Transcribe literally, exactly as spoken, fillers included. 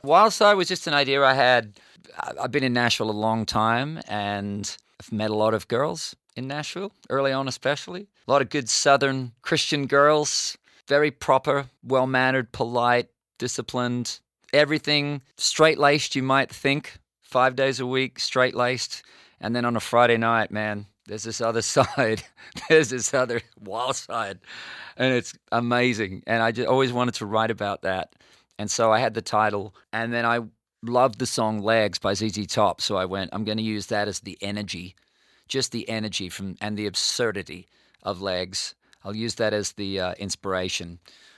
Wildside was just an idea I had. I- I've been in Nashville a long time, and I've met a lot of girls in Nashville, early on especially. A lot of good Southern Christian girls, very proper, well mannered, polite, disciplined, everything straight laced, you might think. Five days a week, straight laced. And then on a Friday night, man, there's this other side. There's this other wild side. And it's amazing. And I just always wanted to write about that. And so I had the title. And then I loved the song Legs by Z Z Top. So I went, I'm going to use that as the energy, just the energy from and the absurdity of Legs. I'll use that as the uh, inspiration